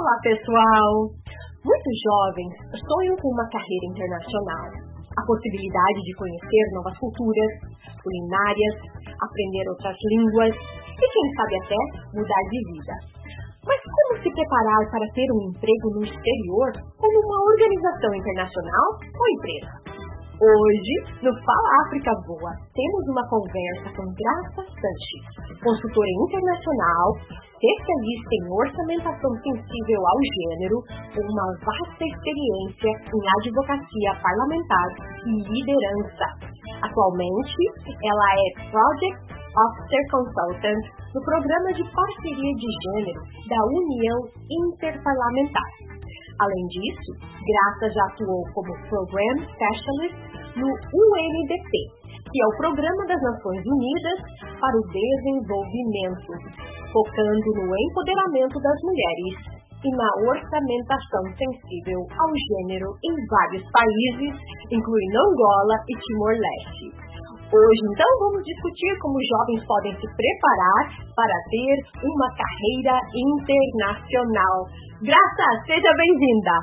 Olá, pessoal! Muitos jovens sonham com uma carreira internacional, a possibilidade de conhecer novas culturas, culinárias, aprender outras línguas e, quem sabe até, mudar de vida. Mas como se preparar para ter um emprego no exterior ou numa organização internacional ou empresa? Hoje, no Fala África Voa, temos uma conversa com Graça Sanches, consultora internacional, especialista em orçamentação sensível ao gênero, com uma vasta experiência em advocacia parlamentar e liderança. Atualmente, ela é Project Officer Consultant no Programa de Parceria de Gênero da União Interparlamentar. Além disso, Graça já atuou como Program Specialist no UNDP, que é o Programa das Nações Unidas para o Desenvolvimento, focando no empoderamento das mulheres e na orçamentação sensível ao gênero em vários países, incluindo Angola e Timor-Leste. Hoje, então, vamos discutir como os jovens podem se preparar para ter uma carreira internacional. Graça, seja bem-vinda!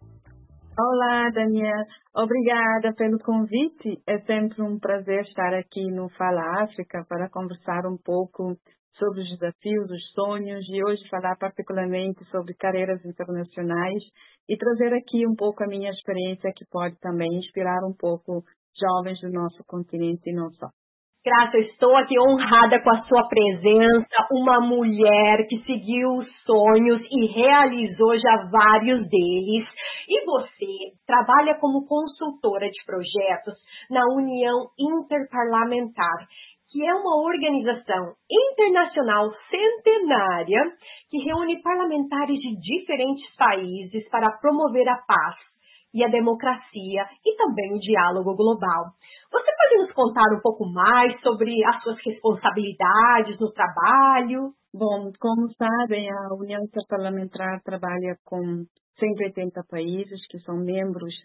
Olá, Daniel. Obrigada pelo convite. É sempre um prazer estar aqui no Fala África para conversar um pouco sobre os desafios, os sonhos e hoje falar particularmente sobre carreiras internacionais e trazer aqui um pouco a minha experiência que pode também inspirar um pouco jovens do nosso continente e não só. Graça, estou aqui honrada com a sua presença, uma mulher que seguiu os sonhos e realizou já vários deles. E você trabalha como consultora de projetos na União Interparlamentar, que é uma organização internacional centenária que reúne parlamentares de diferentes países para promover a paz e a democracia e também o diálogo global. Você pode nos contar um pouco mais sobre as suas responsabilidades no trabalho? Bom, como sabem, a União Interparlamentar trabalha com 180 países que são membros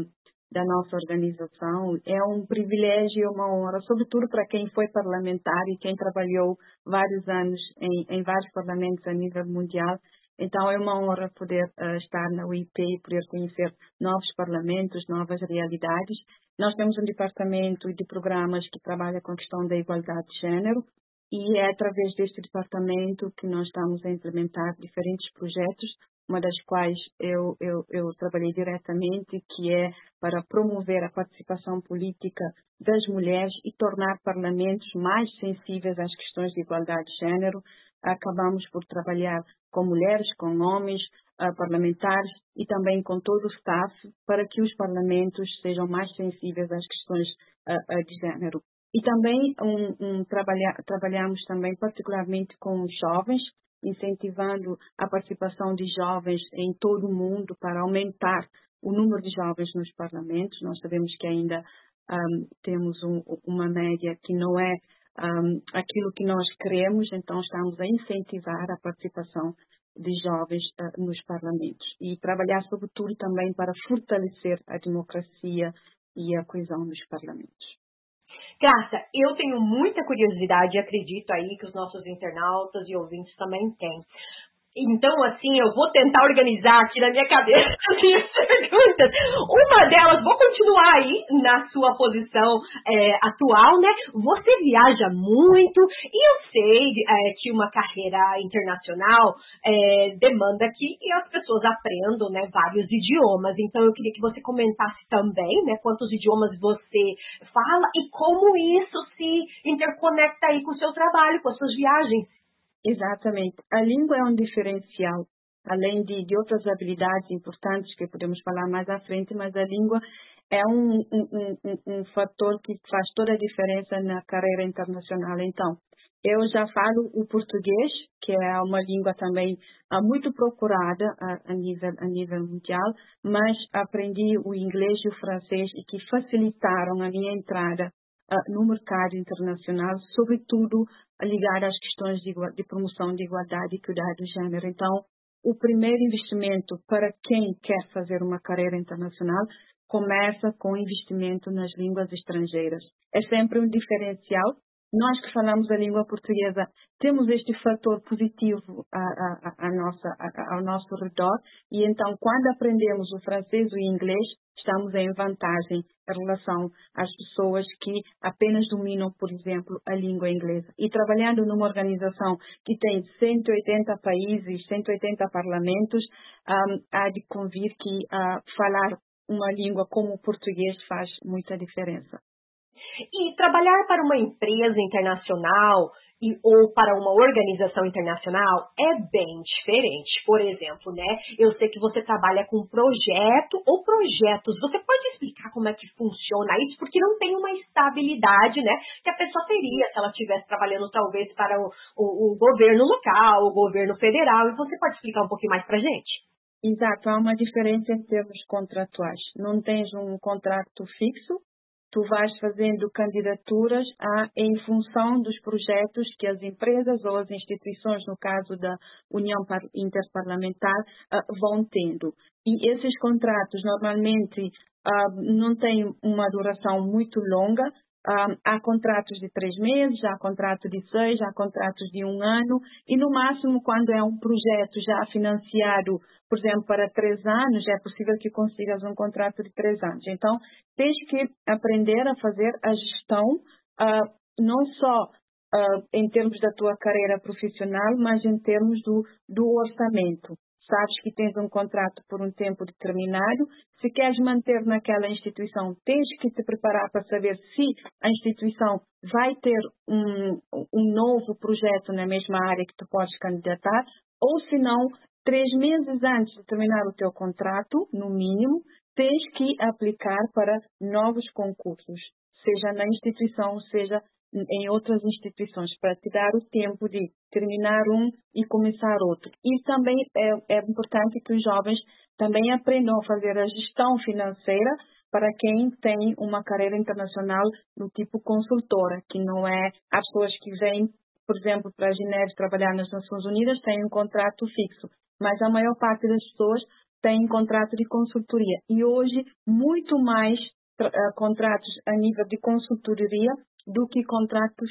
da nossa organização. É um privilégio e uma honra, sobretudo para quem foi parlamentar e quem trabalhou vários anos em vários parlamentos a nível mundial. Então, é uma honra poder estar na UIP e poder conhecer novos parlamentos, novas realidades. Nós temos um departamento de programas que trabalha com a questão da igualdade de género e é através deste departamento que nós estamos a implementar diferentes projetos, uma das quais eu trabalhei diretamente, que é para promover a participação política das mulheres e tornar parlamentos mais sensíveis às questões de igualdade de género. Acabamos por trabalhar com mulheres, com homens, parlamentares e também com todo o staff para que os parlamentos sejam mais sensíveis às questões de género. E também trabalhamos também particularmente com os jovens, incentivando a participação de jovens em todo o mundo para aumentar o número de jovens nos parlamentos. Nós sabemos que ainda temos uma média que não é aquilo que nós queremos, então estamos a incentivar a participação de jovens nos parlamentos e trabalhar sobretudo também para fortalecer a democracia e a coesão nos parlamentos. Graça, eu tenho muita curiosidade e acredito aí que os nossos internautas e ouvintes também têm. Então, assim, eu vou tentar organizar aqui na minha cabeça as minhas perguntas. Uma delas, vou continuar aí na sua posição atual, né? Você viaja muito e eu sei que uma carreira internacional demanda que as pessoas aprendam, né, vários idiomas. Então, eu queria que você comentasse também, né, quantos idiomas você fala e como isso se interconecta aí com o seu trabalho, com as suas viagens. Exatamente. A língua é um diferencial, além de outras habilidades importantes que podemos falar mais à frente, mas a língua é um fator que faz toda a diferença na carreira internacional. Então, eu já falo o português, que é uma língua também muito procurada a nível mundial, mas aprendi o inglês e o francês e que facilitaram a minha entrada no mercado internacional, sobretudo ligado às questões de promoção de igualdade e cuidado do gênero. Então, o primeiro investimento para quem quer fazer uma carreira internacional começa com investimento nas línguas estrangeiras. É sempre um diferencial nós que falamos a língua portuguesa temos este fator positivo ao nosso redor e então quando aprendemos o francês e o inglês estamos em vantagem em relação às pessoas que apenas dominam, por exemplo, a língua inglesa. E trabalhando numa organização que tem 180 países, 180 parlamentos, há de convir que falar uma língua como o português faz muita diferença. E trabalhar para uma empresa internacional ou para uma organização internacional é bem diferente. Por exemplo, né? Eu sei que você trabalha com projeto ou projetos. Você pode explicar como é que funciona isso? Porque não tem uma estabilidade, né? Que a pessoa teria se ela estivesse trabalhando talvez para o governo local, o governo federal. E você pode explicar um pouquinho mais para a gente? Exato, há uma diferença em termos contratuais. Não tens um contrato fixo. Tu vais fazendo candidaturas em função dos projetos que as empresas ou as instituições, no caso da União Interparlamentar, vão tendo. E esses contratos normalmente não têm uma duração muito longa. Há contratos de 3 meses, há contratos de 6, há contratos de 1 ano e no máximo quando é um projeto já financiado, por exemplo, para 3 anos, é possível que consigas um contrato de 3 anos. Então, tens que aprender a fazer a gestão, não só em termos da tua carreira profissional, mas em termos do orçamento. Sabes que tens um contrato por um tempo determinado. Se queres manter naquela instituição, tens que te preparar para saber se a instituição vai ter um novo projeto na mesma área que tu podes candidatar, ou se não, 3 meses antes de terminar o teu contrato, no mínimo, tens que aplicar para novos concursos, seja na instituição, seja em outras instituições, para te dar o tempo de terminar um e começar outro. E também é importante que os jovens também aprendam a fazer a gestão financeira para quem tem uma carreira internacional do tipo consultora, que não é as pessoas que vêm, por exemplo, para a Geneve trabalhar nas Nações Unidas, têm um contrato fixo, mas a maior parte das pessoas tem um contrato de consultoria. E hoje, muito mais contratos a nível de consultoria do que contratos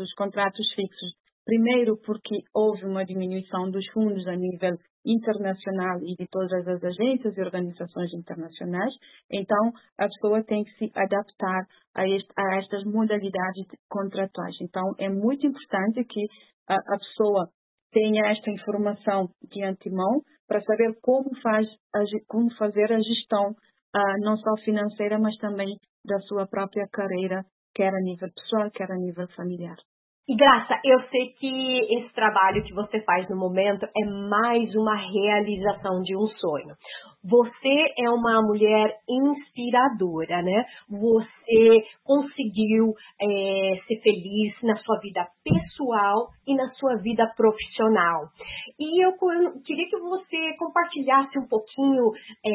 fixos. Primeiro, porque houve uma diminuição dos fundos a nível internacional e de todas as agências e organizações internacionais. Então, a pessoa tem que se adaptar a estas modalidades contratuais. Então, é muito importante que a pessoa tenha esta informação de antemão para saber como fazer a gestão, não só financeira, mas também da sua própria carreira, quer a nível pessoal, quer a nível familiar. E Graça, eu sei que esse trabalho que você faz no momento é mais uma realização de um sonho. Você é uma mulher inspiradora, né? Você conseguiu ser feliz na sua vida pessoal e na sua vida profissional. E eu queria que você compartilhasse um pouquinho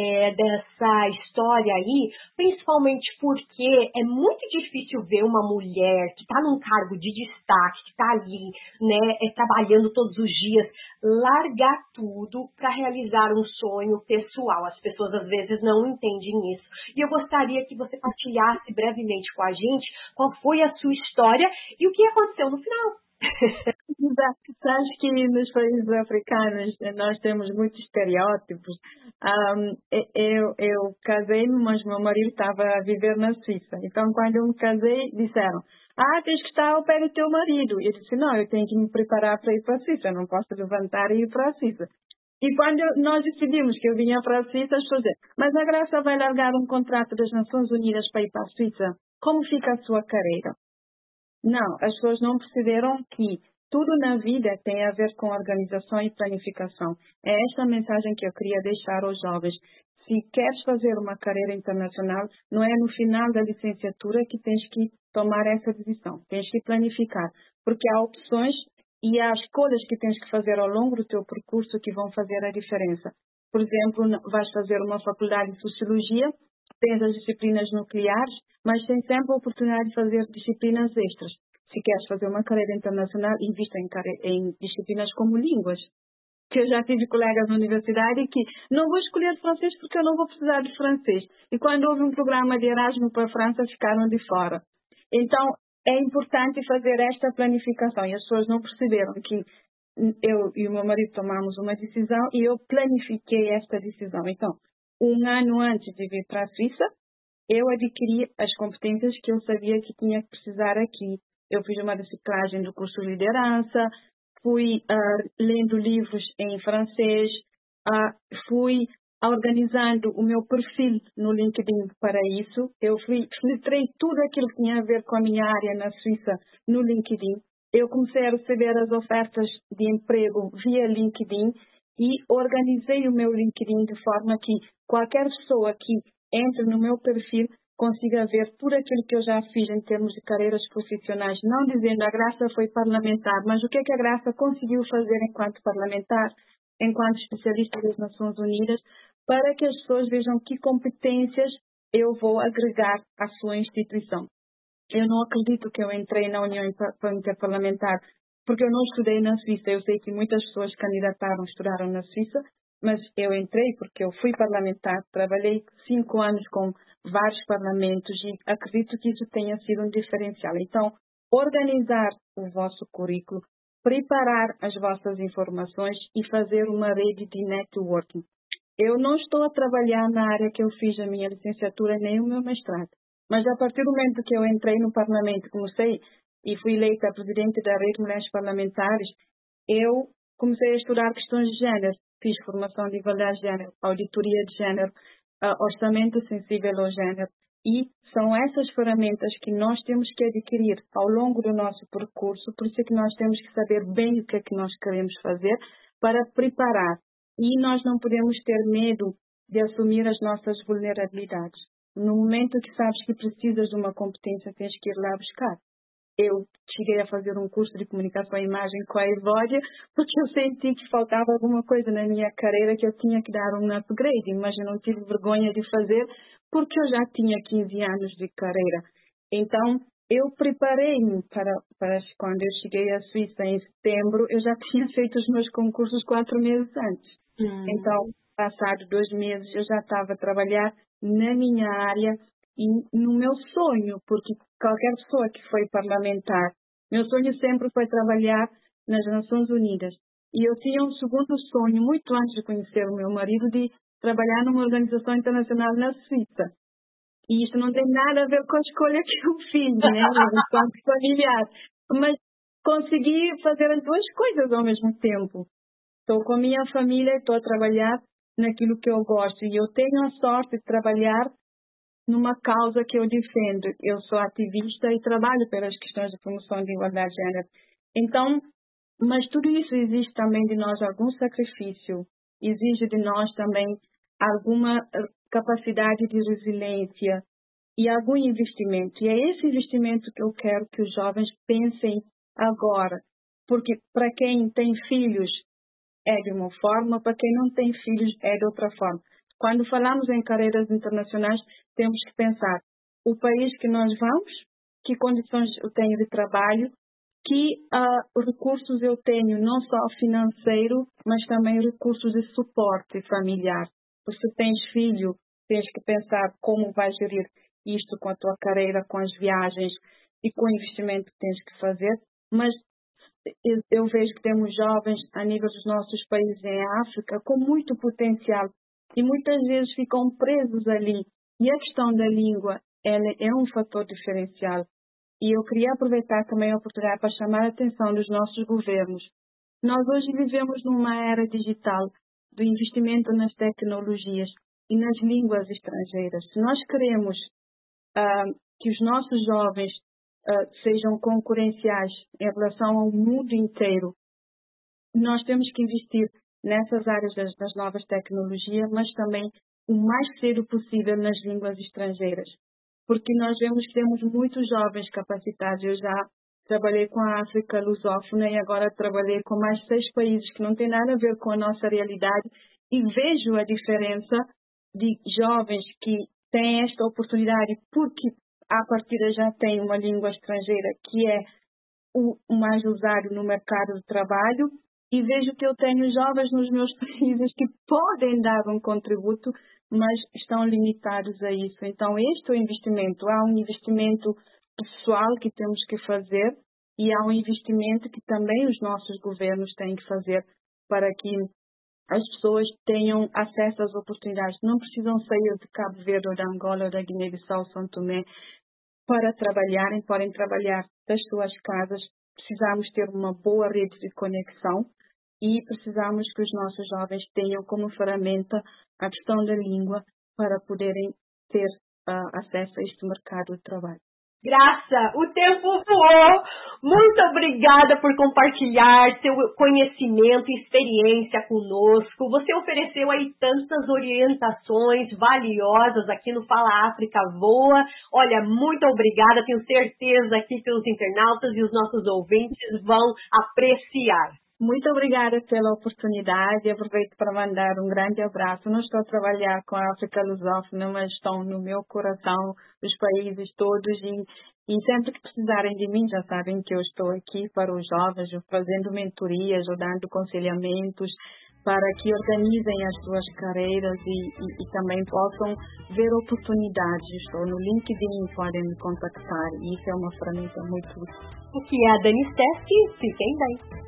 dessa história aí, principalmente porque é muito difícil ver uma mulher que está num cargo de destaque, que está ali, né, trabalhando todos os dias, largar tudo para realizar um sonho pessoal. As pessoas às vezes não entendem isso. E eu gostaria que você partilhasse brevemente com a gente qual foi a sua história e o que aconteceu no final. Sabes que nos países africanos nós temos muitos estereótipos. Eu casei-me, mas meu marido estava a viver na Suíça. Então, quando eu me casei, disseram: tens que estar ao pé do teu marido. E eu disse: não, eu tenho que me preparar para ir para a Suíça. Eu não posso levantar e ir para a Suíça. E quando nós decidimos que eu vinha para a Suíça, as pessoas diziam: mas a Graça vai largar um contrato das Nações Unidas para ir para a Suíça? Como fica a sua carreira? Não, as pessoas não perceberam que tudo na vida tem a ver com organização e planificação. É esta mensagem que eu queria deixar aos jovens. Se queres fazer uma carreira internacional, não é no final da licenciatura que tens que tomar essa decisão. Tens que planificar, porque há opções e há escolhas que tens que fazer ao longo do teu percurso que vão fazer a diferença. Por exemplo, vais fazer uma faculdade de Sociologia, tens as disciplinas nucleares, mas tens sempre a oportunidade de fazer disciplinas extras. Se queres fazer uma carreira internacional, invista em disciplinas como línguas. Que eu já tive colegas na universidade que não vou escolher francês porque eu não vou precisar de francês. E quando houve um programa de Erasmus para a França, ficaram de fora. Então, é importante fazer esta planificação e as pessoas não perceberam que eu e o meu marido tomamos uma decisão e eu planifiquei esta decisão. Então, um ano antes de vir para a Suíça, eu adquiri as competências que eu sabia que tinha que precisar aqui. Eu fiz uma reciclagem do curso de liderança, fui lendo livros em francês, fui organizando o meu perfil no LinkedIn para isso. Eu filtrei tudo aquilo que tinha a ver com a minha área na Suíça no LinkedIn. Eu comecei a receber as ofertas de emprego via LinkedIn e organizei o meu LinkedIn de forma que qualquer pessoa que entre no meu perfil consiga ver tudo aquilo que eu já fiz em termos de carreiras profissionais, não dizendo a Graça foi parlamentar, mas o que é que a Graça conseguiu fazer enquanto parlamentar, enquanto especialista das Nações Unidas, para que as pessoas vejam que competências eu vou agregar à sua instituição. Eu não acredito que eu entrei na União Interparlamentar porque eu não estudei na Suíça. Eu sei que muitas pessoas candidataram, estudaram na Suíça, mas eu entrei porque eu fui parlamentar, trabalhei 5 anos com vários parlamentos e acredito que isso tenha sido um diferencial. Então, organizar o vosso currículo, preparar as vossas informações e fazer uma rede de networking. Eu não estou a trabalhar na área que eu fiz a minha licenciatura nem o meu mestrado, mas a partir do momento que eu entrei no Parlamento, comecei e fui eleita presidente da Rede de Mulheres Parlamentares, eu comecei a estudar questões de género. Fiz formação de igualdade de género, auditoria de género, orçamento sensível ao género. E são essas ferramentas que nós temos que adquirir ao longo do nosso percurso, por isso é que nós temos que saber bem o que é que nós queremos fazer para preparar. E nós não podemos ter medo de assumir as nossas vulnerabilidades. No momento que sabes que precisas de uma competência, tens que ir lá buscar. Eu cheguei a fazer um curso de comunicação e imagem com a Evódia porque eu senti que faltava alguma coisa na minha carreira que eu tinha que dar um upgrade, mas eu não tive vergonha de fazer porque eu já tinha 15 anos de carreira. Então, eu preparei-me para quando eu cheguei à Suíça em setembro, eu já tinha feito os meus concursos 4 meses antes. Então, passado 2 meses, eu já estava a trabalhar na minha área e no meu sonho, porque qualquer pessoa que foi parlamentar, meu sonho sempre foi trabalhar nas Nações Unidas. E eu tinha um segundo sonho, muito antes de conhecer o meu marido, de trabalhar numa organização internacional na Suíça. E isso não tem nada a ver com a escolha que eu fiz, né? Enquanto familiar. Mas consegui fazer as duas coisas ao mesmo tempo. Estou com a minha família, estou a trabalhar naquilo que eu gosto. E eu tenho a sorte de trabalhar numa causa que eu defendo. Eu sou ativista e trabalho pelas questões de promoção de igualdade de género. Então, mas tudo isso exige também de nós algum sacrifício, exige de nós também alguma capacidade de resiliência e algum investimento. E é esse investimento que eu quero que os jovens pensem agora. Porque para quem tem filhos é de uma forma, para quem não tem filhos é de outra forma. Quando falamos em carreiras internacionais, temos que pensar o país que nós vamos, que condições eu tenho de trabalho, que recursos eu tenho, não só financeiro, mas também recursos de suporte familiar. Porque se tens filho, tens que pensar como vais gerir isto com a tua carreira, com as viagens e com o investimento que tens que fazer. Mas eu vejo que temos jovens a nível dos nossos países em África com muito potencial e muitas vezes ficam presos ali. E a questão da língua ela é um fator diferencial. E eu queria aproveitar também a oportunidade para chamar a atenção dos nossos governos. Nós hoje vivemos numa era digital do investimento nas tecnologias e nas línguas estrangeiras. Se nós queremos que os nossos jovens sejam concorrenciais em relação ao mundo inteiro, nós temos que investir nessas áreas das novas tecnologias, mas também o mais cedo possível nas línguas estrangeiras. Porque nós vemos que temos muitos jovens capacitados. Eu já trabalhei com a África lusófona e agora trabalhei com mais 6 países que não têm nada a ver com a nossa realidade e vejo a diferença de jovens que têm esta oportunidade porque à partida já têm uma língua estrangeira que é o mais usado no mercado de trabalho e vejo que eu tenho jovens nos meus países que podem dar um contributo, mas estão limitados a isso. Então, este é o investimento. Há um investimento pessoal que temos que fazer e há um investimento que também os nossos governos têm que fazer para que as pessoas tenham acesso às oportunidades. Não precisam sair de Cabo Verde ou de Angola ou da Guiné-Bissau, São Tomé, para trabalharem, podem trabalhar das suas casas. Precisamos ter uma boa rede de conexão e precisamos que os nossos jovens tenham como ferramenta a questão da língua para poderem ter acesso a este mercado de trabalho. Graça, o tempo voou. Muito obrigada por compartilhar seu conhecimento e experiência conosco. Você ofereceu aí tantas orientações valiosas aqui no Fala África Voa. Olha, muito obrigada. Tenho certeza que os internautas e os nossos ouvintes vão apreciar. Muito obrigada pela oportunidade. Aproveito para mandar um grande abraço. Não estou a trabalhar com a África lusófona, mas estão no meu coração os países todos e sempre que precisarem de mim, já sabem que eu estou aqui para os jovens, fazendo mentorias ou dando aconselhamentos para que organizem as suas carreiras e também possam ver oportunidades. Estou no LinkedIn, podem me contactar e isso é uma ferramenta muito útil. O que é a Dani Steffi? Fiquem bem.